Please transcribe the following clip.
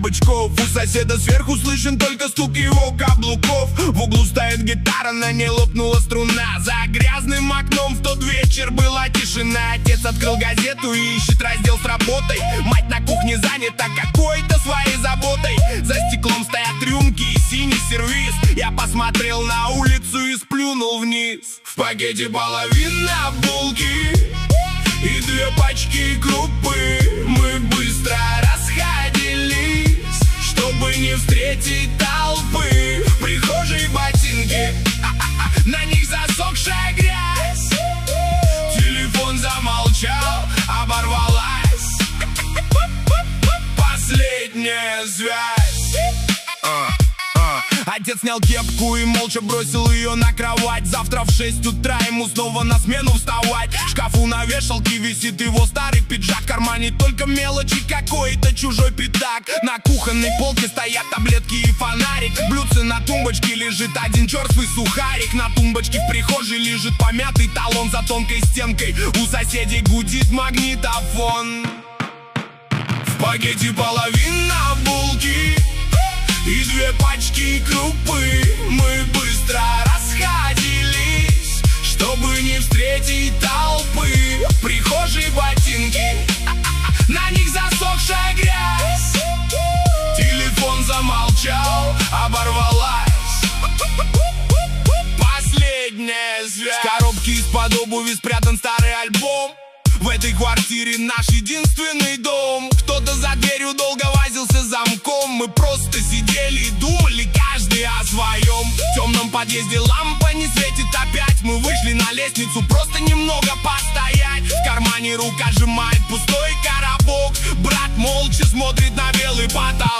бычков. У соседа сверху слышен только стук его каблуков. В углу стоит гитара, на ней лопнула струна. За грязным окном в тот вечер была тишина. Отец открыл газету и ищет раздел с работой. Мать на кухне занята какой-то своей заботой. За стеклом стоят рюмки и синий сервиз. Я посмотрел на улицу и сплюнул вниз. В пакете половина булки и 2 пачки крупы. Мы быстро расходились, чтобы не встретить толпы. В прихожей ботинки, на них засохшая грязь. Телефон замолчал, оборвалась последняя связь. Отец снял кепку и молча бросил ее на кровать. Завтра в 6 утра ему снова на смену вставать. В шкафу на вешалке висит его старый пиджак. В кармане только мелочи, какой-то чужой пятак. На кухонной полке стоят таблетки и фонарик. Блюдце на тумбочке лежит один черствый сухарик. На тумбочке в прихожей лежит помятый талон за тонкой стенкой. У соседей гудит магнитофон. В пакете половина булки и 2 пачки крупы. Мы быстро расходились, чтобы не встретить толпы. В прихожей ботинки, на них засохшая грязь. Телефон замолчал, оборвалась последняя связь. В коробке из-под обуви спрятан старый альбом. В этой квартире наш единственный дом. Кто-то за дверью долго возился замком. Мы просто сидели и думали каждый о своем. В темном подъезде лампа не светит опять. Мы вышли на лестницу просто немного постоять. В кармане рука сжимает пустой коробок. Брат молча смотрит на белый потолок.